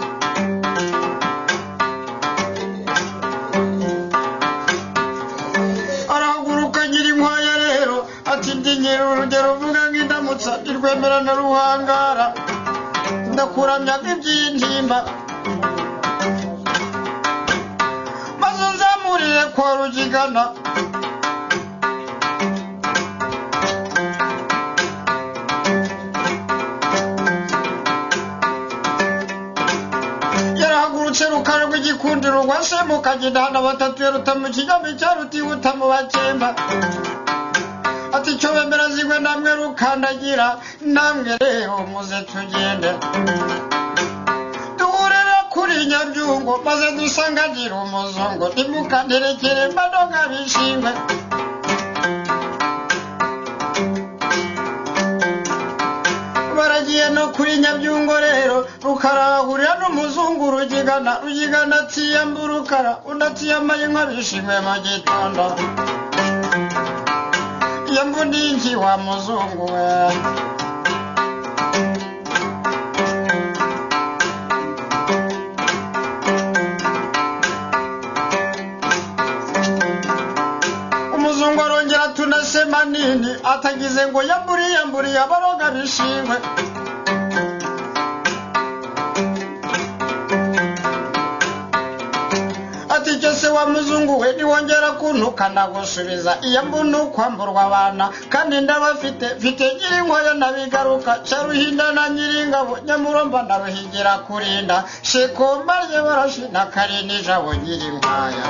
arahaguruka ngira inkwaya rero ati ndinyira urugero uvuga nk'indamutsa irwemera na Ruhangara ndakuramya nk'iby'intimba maze nzamurire kwa Rugigana yarahagurutse rukara rw'igikundiro rwasemuka gidanda batatu yaruta mu kijyamice rutihuta mu bakemba ati cyo bemera zigwe namwe rukandagira namwe rero muze tugende duhurira kuri Nyabyungo maze dusanganira umuzungu ndimukanderekere mbanoga bishingwe agiye no kuri Nyabyungo rero rukarahurira n'umuzungu rugigana atiyamba urukara unatiyamaye inka bishimwe mu gitondo iyo mvundi iki wa muzungu we umuzungu arongera tunasema nini atagize ngo yamburiye abaroga bishimwe ati cyose wa muzungu we niwongera kuntuka ndagusubiza iyo mbunu kwamburwa abana kandi ndabafite gira inkoyo nabigaruka cyaruhinda na nyiringabo nyamuromba ndaruhigira kurinda shekomba rye barashina karini jabo gira inkwaya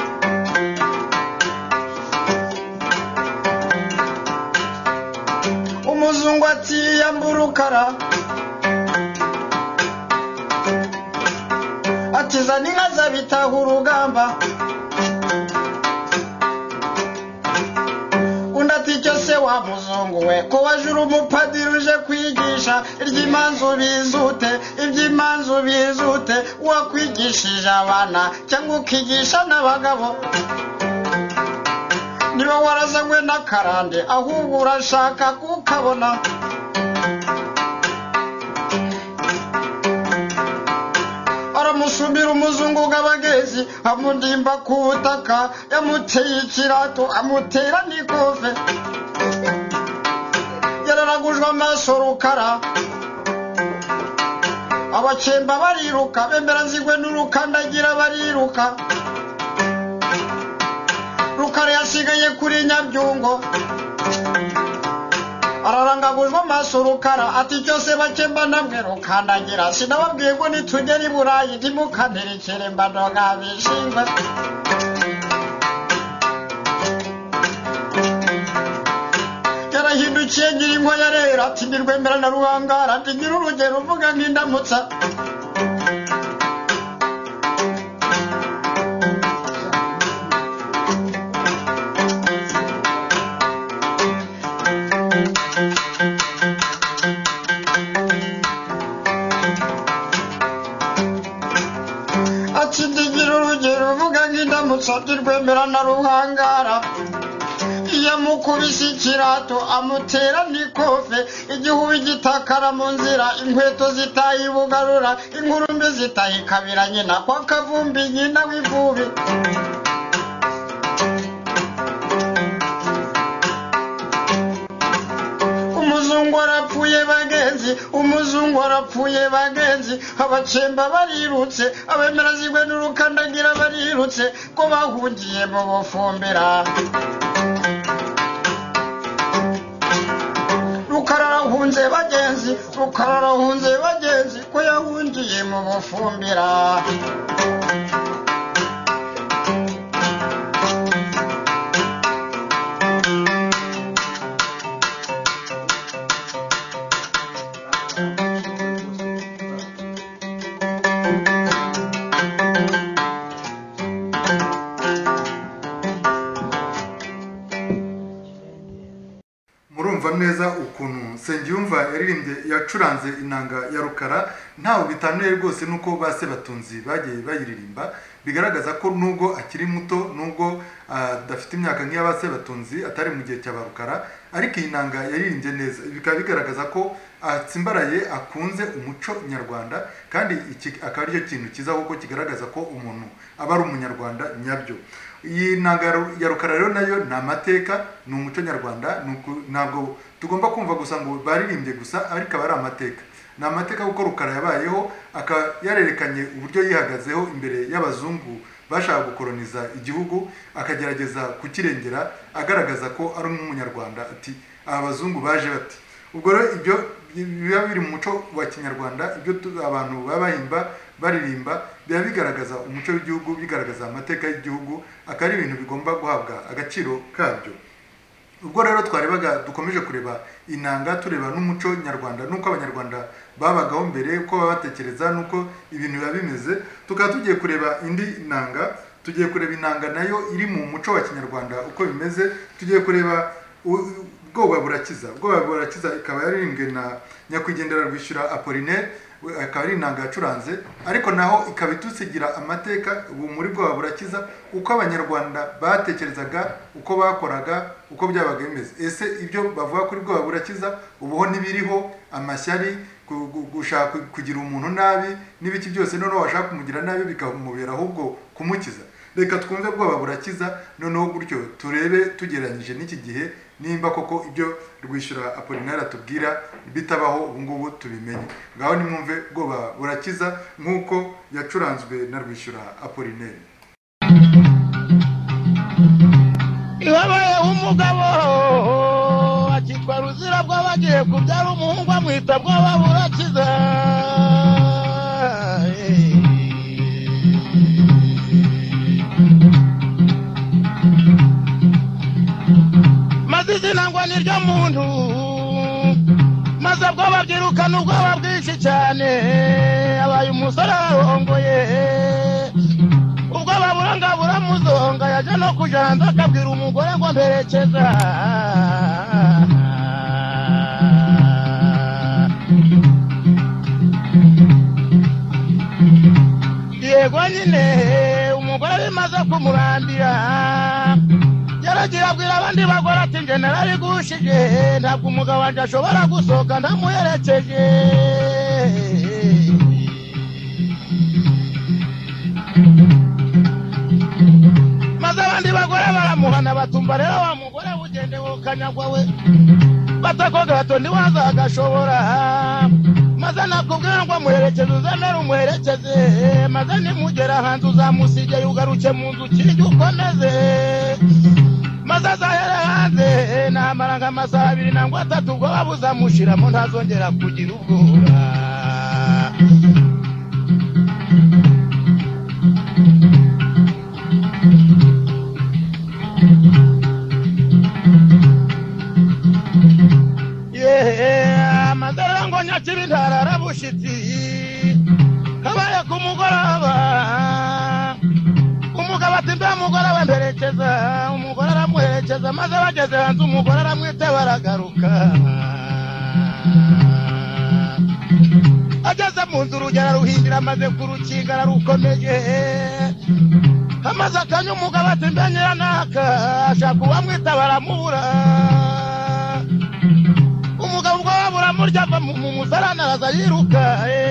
umuzungu ati yamburukara atiza n'inka zabitaha urugamba undi ati cyose wa muzungu we ko wajura umupadiri uje kwigisha iby'imanzu bizute wakwigishije abana cyangwa ukigisha n'abagabo niba warazanywe n'akarande ahubwo urashaka kukabona aramusumira umuzungu w'abagezi amundimba ku butaka yamuteye ikirato amutera n'ikofe yararagujwe amaso rukara abakemba bariruka bemera zigwe n'urukandagira bariruka rukara yasigaye kuri Nyabyungo ararangagujwe amaso rukara ati cyose bakemba namwe rukandagira sinababwiye ngo nitugera i Burayi ntimukanterekere mbandoga bishingwe yarahindukiye ngira inkoya rero ati nirwemera na ruhangara ati ngira urugero uvuga nk'indamutsa rwemera na ruhangara yamukubise ikirato amutera n'ikofe igihubi gitakara mu nzira inkweto zitayibugarura inkurumbi zitayikabira nyina kwa Kavumbi nyina w'ivubi umuzungu arapfuye bagenzi abacemba barirutse abemera zigwe n'urukandagira barirutse ko bahungiye mu bufumbira rukararahunze bagenzi ko yahungiye mu bufumbira neza ukuntu Nsengiyumva yaririmbye yacuranze inanga ya rukara ntawe bitanuye rwose nuko base batunzi bagiye bayiririmba bigaragaza ko nubwo akiri muto nubwo adafite imyaka nk'iyabase batunzi atari mu gihe cy'abarukara ariko iyi nanga yaririmbye neza bikaba bigaragaza ko atsimbaraye akunze umuco nyarwanda kandi iki akaba ari cyo kintu kiza kuko kigaragaza ko umuntu aba ari umunyarwanda nyabyo. Iyi nanga ya rukara rero nayo ni amateka, ni umuco nyarwanda, ntabwo tugomba kumva gusa ngo baririmbye gusa ariko aba ari amateka. Ni amateka kuko rukara yabayeho yarerekanye uburyo yihagazeho imbere y'abazungu bashaka gukoloniza igihugu, akagerageza kukirengera agaragaza ko ari umunyarwanda, ati abazungu baje bati. Ubwo rero ibyo biba biri mu muco wa kinyarwanda, ibyo abantu babahimba baririmba biba bigaragaza umuco w'igihugu, bigaragaza amateka y'igihugu, akari ibintu bigomba guhabwa agaciro kabyo. Ubwo rero twarebaga dukomeje kureba inanga, tureba n'umuco nyarwanda nuko abanyarwanda babagaho mbere, uko babatekereza, nuko ibintu biba bimeze. Tukaba tugiye kureba indi nanga, tugiye kureba inanga nayo iri mu muco wa kinyarwanda uko bimeze. Tugiye kureba bwoba burakiza ikaba yaririmbwe na nyakwigendera Rwishyura Apollinaire, akaba ari inanga yacuranze, ariko naho ikaba itusigira amateka ubu muri bwoba burakiza uko abanyarwanda batekerezaga, uko bakoraga, uko byabaga bimeze. Ese ibyo bavuga kuri bwoba burakiza ubuho ntibiriho, amashyari, gushaka kugira umuntu nabi n'ibiki byose, noneho washaka kumugira nabi bikamubera ahubwo kumukiza. Reka twumve bwoba burakiza noneho gutyo turebe tugeranyije n'iki gihe nimba koko ibyo Rwishyura Apollinaire atubwira bitabaho ubu ngubu tubimenye. Ngaho nimwumve bwoba burakiza nk'uko yacuranzwe na Rwishyura Apollinaire. Iwabaye umugabo akitwa Ruzira bw'abagiye kubyara umuhungu amwita bwoba burakiza. Mazizina ngo niryo muntu maze bwoba byirukana ubwoba bwinshi cyane, abaye umusore arongoye ubwoba buranga buramuzonga, yaje no kujanza akabwira umugore ngo mperekeza. Yego nyine umugore bimaze kumurambira yaragira abwira abandi bagore ati nge nararigushije, ntabwo umugabo wanje ashobora gusohoka ndamuherekeje. Maze abandi bagore baramuhana batumva rero wa mugore ugende wokanyagwa we, batako gato ntiwaza agashobora. Maze nakubwira ngo muherekeze uzemere umuherekeze, maze nimugera hanze uzamusige ugaruke mu nzu kirya ukomeze. Maze azahere hanze namara nk'amasaha 2 nangwa 3 ubwoba buzamushiramo ntazongera kugira ubwoba. Amadara ngo nyakiri ntarara bushitsi kabaye ku mugoroba, umugabo ati mbe mugore we mperekeza, umugore aramuherekeza. Maze bageze hanze umugore aramwite baragaruka, ageze mu nzu urugero ruhindira amaze kurukinga ararukomeje. Amaze akanya umugabo ati mbe nyiranaka ashaka uwamwita baramubura, umugabo ubwoba buramurya ava mu musarani araza yiruka.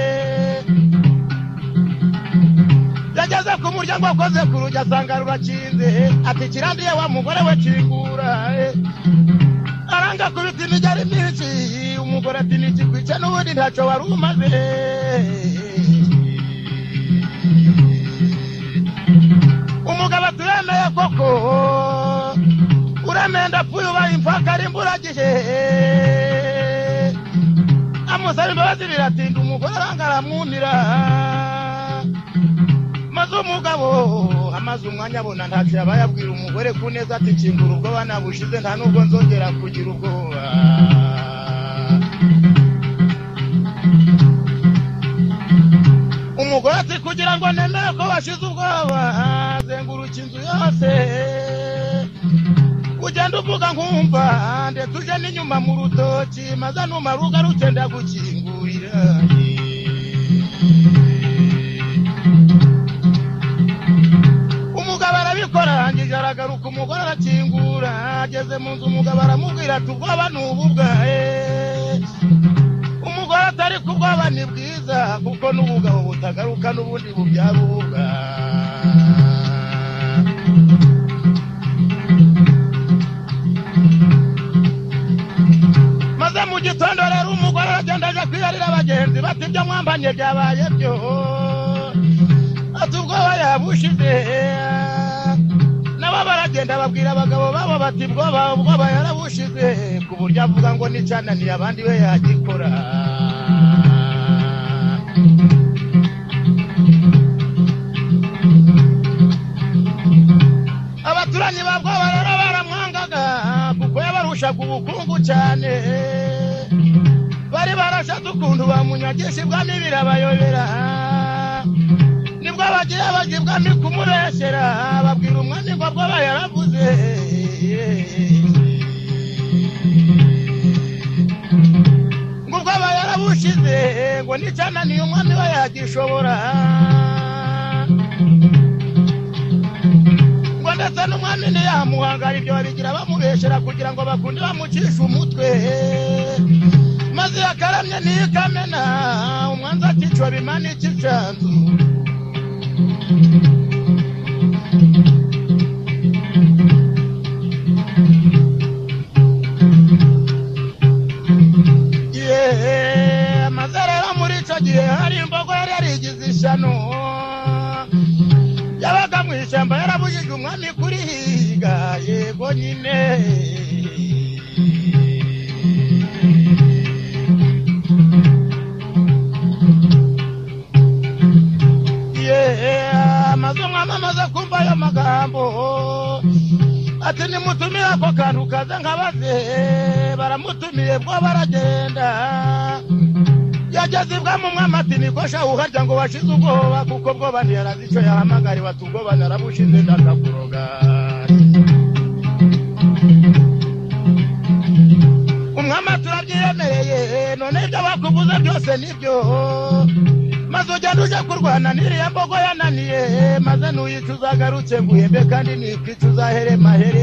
Yageze ku muryango akoze ku rugi asanga rurakinze, ati kirandiye wa mugore we kingura. Aranga kubita imigeri myinshi, umugore ati nikikwice n'ubundi ntacyo wari umaze. Umugabo turemeye koko, uremeye ndapfuye ubaye impfaka ari imburagihe. Amusaba imbabazi biratinda, umugore aranga aramwumira. Maze umugabo amaze umwanya abona ntacyo yabaye abwira umugore ku neza ati kingura ubwoba nabushize nta nubwo nzongera kugira ubwoba. Umugore ati kugira ngo nemere ko washize ubwoba zenguruka inzu yose, ugenda uvuga nkumva ndetse uje n'inyuma mu rutoki, maze numara ugaruke ndagukingurira. Umugabo arabikora arangije aragaruka, umugore arakingura. Ageze mu nzu umugabo aramubwira ati ubwoba ni ubu bwawe. Umugore atari ku bwoba ni bwiza kuko n'ubugabo butagaruka n'ubundi bubyara ububwa. Maze mu gitondo rero umugore aragenda aje kwiyarira abagenzi bati ibyo mwambanye byabaye byo, ati ubwoba yabushize. Nabo baragenda babwira abagabo babo bati ubwoba yarabushize, ku buryo avuga ngo nicyananiye abandi we yagikora. Abaturanyi ba bwoba rero baramwangaga kuko yabarushaga ubukungu cyane, bari barashatse ukuntu bamunyagisha ibwami birabayobera. Nibwo bagiye bajya ibwami kumubeshyera, babwira umwami ngo bwoba yaravuze. ngo nicyananiye umwami we yagishobora ngo ndetse n'umwami ntiyamuhangara ibyo babigira bamubeshera kugira ngo bakunde bamucishe umutwe maze yakaramye ntikamena umwanzi akicwa bimana ikicanzu maze rero muri icyo gihe hari imbogo yari yarigize ishyano yabaga mu ishyamba yarabujije umwami kurihiga yego nyine maze umwami amaze kumva ayo magambo ati nimutumire ako kantu kaze nkabaze baramutumiye bwo baragenda yageze ibwami umwami ati niko shahu harya ngo washize ubwoba kuko bwoba ntiyarazi icyo yahamagari bati ubwoba narabushize ndakakuroga umwami turabyiyemereye none ibyo bakuvuze byose nibyo maze ugenda uje kurwana n'iriya mbogo yananiye maze nuyica uzagarutse nguhembe kandi nikwica uzahere mahere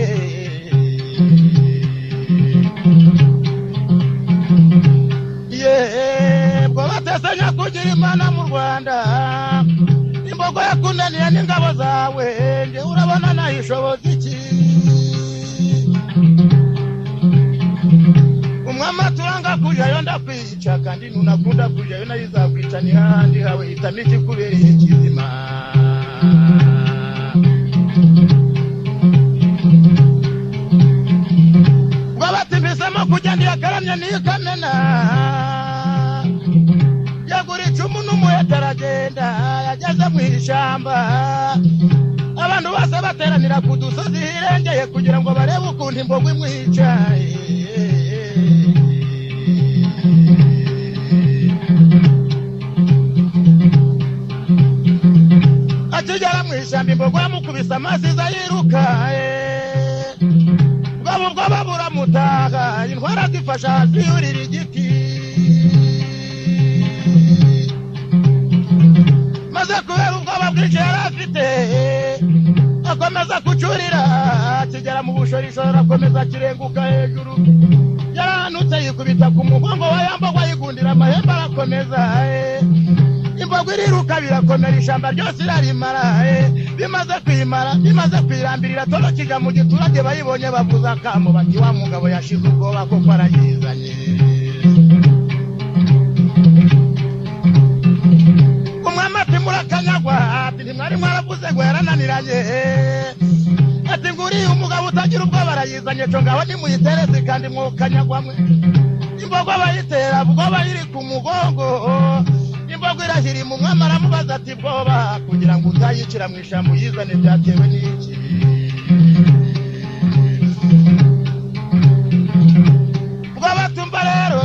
bwo batesanya kugira imana mu Rwanda imbogo yakunaniye n'ingabo zawe nge urabona nayishoboza iki umwami turanga kujayo ndakwica kandi nunakunda kujayo nayo izakwica ni hahandi hawe hitamo ikikubereye kizima ngo batimbisemo kujya ndiyakaramye nikamena yagura icumu n'umuheta aragenda yageze mu ishyamba abantu bose bateranira ku dusozi hirengeye kugira ngo barebe ukuntu imbogo imwicaye akigera mu ishyamba imbogo yamukubise amasiza yiruka bwabo bwoba buramutaha intwara zifasha hasi yurira igiti maze kubera ubwoba bwinshi yari afite akomeza kucurira akigera mu bushorishori akomeza kirenguka hejuru yaranutse yikubita ku mugongo wa yambogo yigundira amahembe arakomeza imbogo iriruka birakomera ishyamba ryose irarimara bimaze kwirambirira toro kijya mu giturage bayibonye bavuza akamo bati wa mugabo yashize ubwoba kuko arayizanye umwami ati murakanyagwa ati ntimwari mwaravuze ngo yarananiranye ati nguriye umugabo utagira ubwoba arayizanye cyo ngaho nimuyitereze kandi mwokanyagwamwe imbogo bayitera ubwoba iri ku mugongo imbogo irahirima umwami aramubaza ati bwoba kugira ngo utayicira mu ishyamba uyizane byatewe n'iki bwoba tumva rero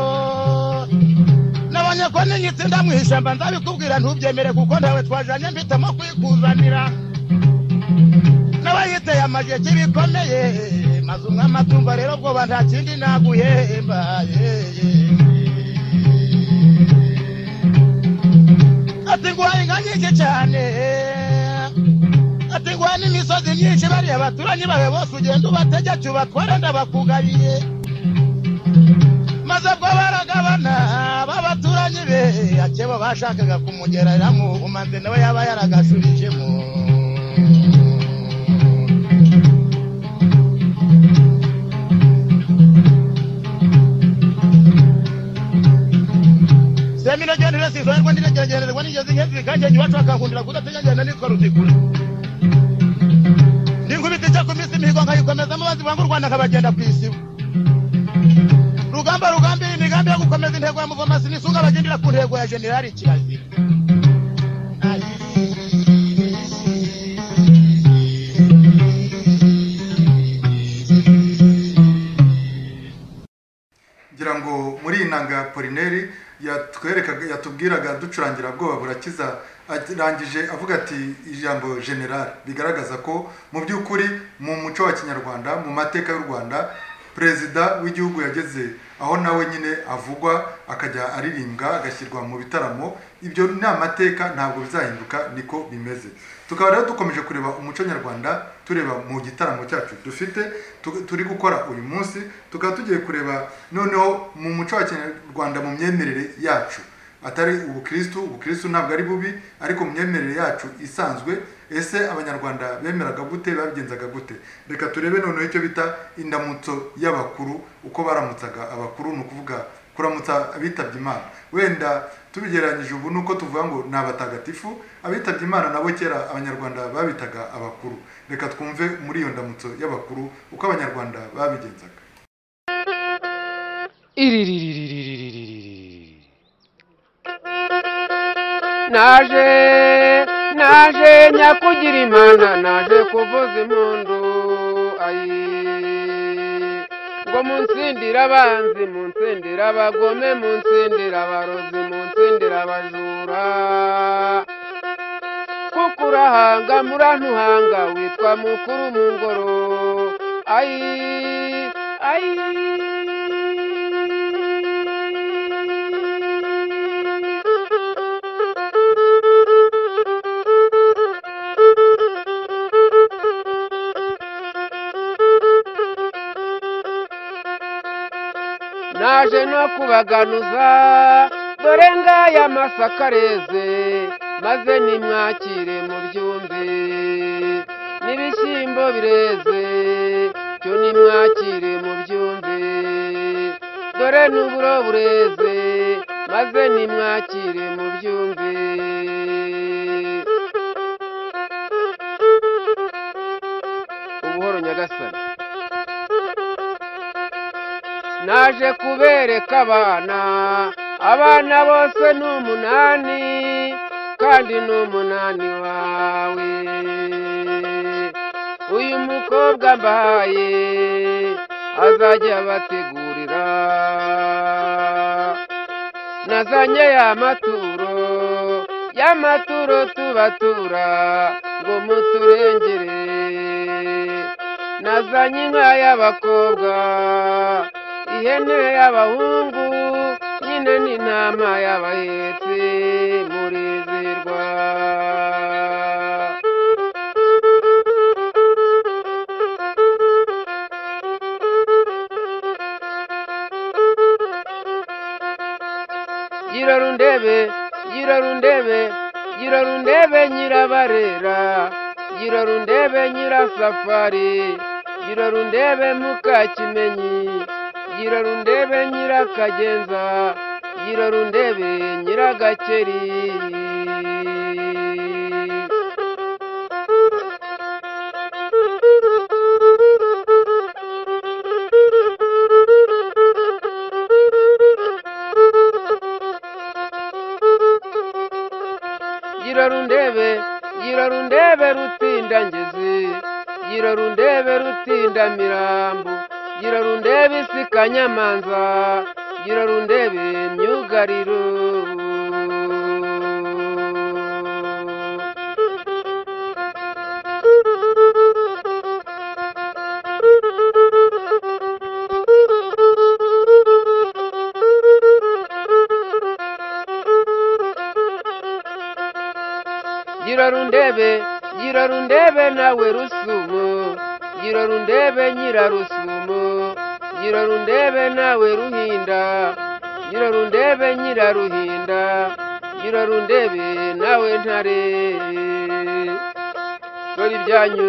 nabonye ko ninyitsinda mu ishyamba nzabikubwira ntubyemere kuko ntawe twajanye mbitamo kwikuzanira n'abayiteye amajeki bikomeye maze umwami atumva rero bwoba nta kindi naguhemba ati nguhaye inka nyinshi cyane ati nguhaye n'imisozi myinshi bariya baturanyi bawe bose ugenda ubategeke ubatware ndabakugabiye maze bwo baragabana b'abaturanyi be akebo bashakaga kumugereramo umanze nawe yaba yaragashubijemo semino genera sizarwa ndiragererwa nigeze nkezi kanje giwacu akankundira kudateganya nitwa rutikura ndingubite cyo kumisi mihigo nkayikomeza mu bazi bwangu Rwanda kabagenda kwisibo rugamba imigambi yo gukomeza intego ya muvomasi nisunga bagendera ku ntego ya generali Kirazira ngira ngo muri inanga Polineri yatubwiraga ducurangira bwoba burakiza arangije avuga ati ijambo general bigaragaza ko mu by'ukuri mu muco wa Kinyarwanda mu mateka y'u Rwanda perezida w'igihugu yageze aho nawe nyine avugwa akajya aririmbwa agashyirwa mu bitaramo. Ibyo ni amateka, ntabwo bizahinduka, niko bimeze. Tukaba rero dukomeje kureba umuco nyarwanda, tureba mu gitaramo cyacu dufite turi gukora uyu munsi. Tukaba tugiye kureba noneho mu muco wa Kinyarwanda, mu myemerere yacu, atari ubukristo ntabwo ari bubi, ariko mu myemerere yacu isanzwe, ese abanyarwanda bemeraga gute, babigenzaga gute? Reka turebe noneho icyo bita indamutso y'abakuru, uko baramutsaga abakuru, ni ukuvuga kuramutsa abitabye Imana. Wenda tubigereranyije ubu nuko tuvuga ngo ni abatagatifu, abitabye Imana nabo kera abanyarwanda babitaga abakuru. Reka twumve muri iyo ndamutso y'abakuru uko abanyarwanda babigenzaga. naje nyakugira Imana, naje kuvuza impundu, ngo munsindira abanzi, munsindira abagome, munsindira abarozi, munsindira abajura, kuko urahanga murantuhanga, witwa mukuru mu ngoro. Naje no kubaganuza, dore ngaya amasaka areze, maze nimwakire mubyumve, n'ibishyimbo bireze, cyo nimwakire mubyumve, dore n'uburo bureze, maze nimwakire mubyumve. Ubuhoro Nyagasani. Naje kubereka abana bose ni 8, kandi ni 8 wawe. Uyu mukobwa mbahaye azajya abategurira, nazanye y'amaturo tubatura, ngo muturengere. Nazanye inka y'abakobwa, ihene y'abahungu, nyine n'intama y'abahetsi, murizirwa. Girarundebe nyirabarera, girarundebe nyirasafari, girarundebe mukakimenyi, girarundebe nyirakagenza, girarundebe nyiragakeri. Girarundebe rutindangezi, girarundebe rutindamirambo, girarundebe isikanyamanza, girarundebe myugariro. Girarundebe nawe Rusumo, girarundebe nyirarusumo, girarundebe nawe Ruhinda, girarundebe nyiraruhinda, girarundebe nawe Ntare. Dore ibyanyu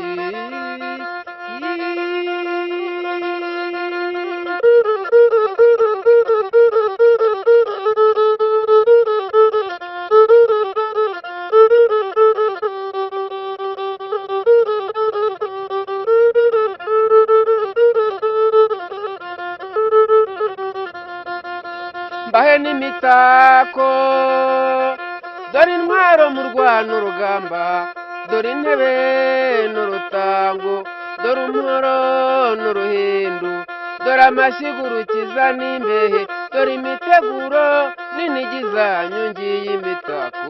mbahe n'imitako, dore intwaro mu rwano rugamba, dore intebe n'urutango, dore umuhoro n'uruhindu, dore amashigurukiza n'imbehe, dore imiteguro n'inigi zanyu, ngiye imitako.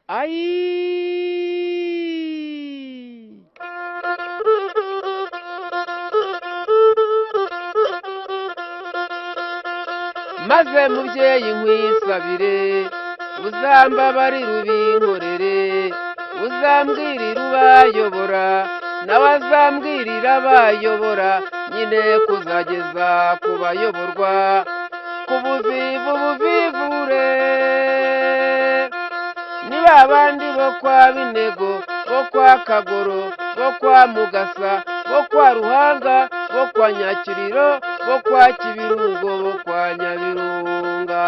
maze mubyeyi nkwisabire uzambabarire ubinkorere uzambwirira ubayobora nawe azambwirira abayobora nyine kuzageza ku bayoborwa ku buvivu buvivure niba abandi bo kwa Binego bo kwa Kagoro bo kwa Mugasa bo kwa Ruhanga bo kwa Nyakiriro bo kwa Kibirungo bo kwa Nyabirunga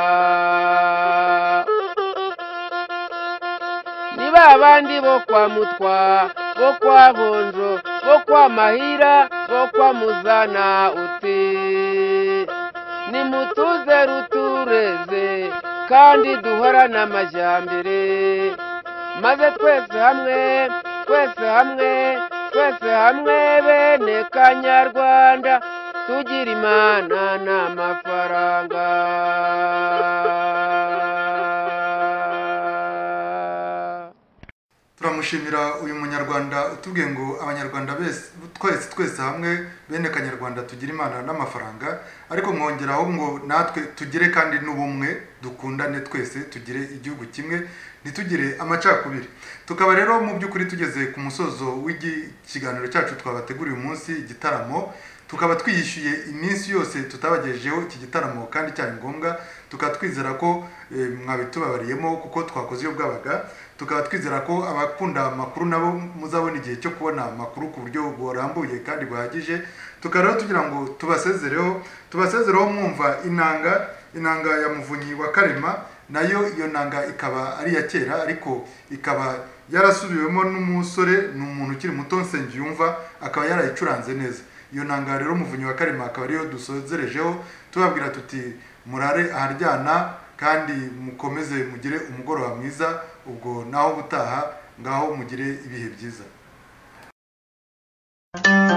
niba abandi bo kwa Mutwa bo kwa Honjo bo kwa Mahira bo kwa Muzana uti nimutuze rutureze kandi duhorana amajyambere maze twese hamwe bene Kanyarwanda tugira Imana n'amafaranga. turamushimira uyu munyarwanda utubwiye ngo abanyarwanda twese hamwe bene Kanyarwanda tugira Imana n'amafaranga, ariko mwongeraho ngo natwe tugire kandi n'ubumwe, dukundane twese, tugire igihugu kimwe, ntitugire amacakubiri. Tukaba rero mu by'ukuri tugeze ku musozo w'ikiganiro cyacu twabateguriye uyu munsi, igitaramo tukaba twiyishyuye iminsi yose tutabagejejeho iki gitaramo kandi cyari ngombwa, tukaba twizera ko mwabitubabariyemo kuko twakoze iyo bwabaga. Tukaba twizera ko abakunda amakuru nabo muzabona igihe cyo kubona amakuru ku buryo burambuye kandi buhagije. Tukaba rero tugira ngo tubasezereho mwumva inanga ya Muvunyi wa Karema, nayo iyo nanga ikaba ari iya kera ariko ikaba yarasubiwemo n'umusore, ni umuntu ukiri muto Nsengiyumva, akaba yarayicuranze neza. Iyo nanga rero Muvunyi wa Karema akaba ariyo dusozerejeho tubabwira tuti murare aharyana kandi mukomeze mugire umugoroba mwiza, ubwo naho gutaha ngaho mugire ibihe byiza.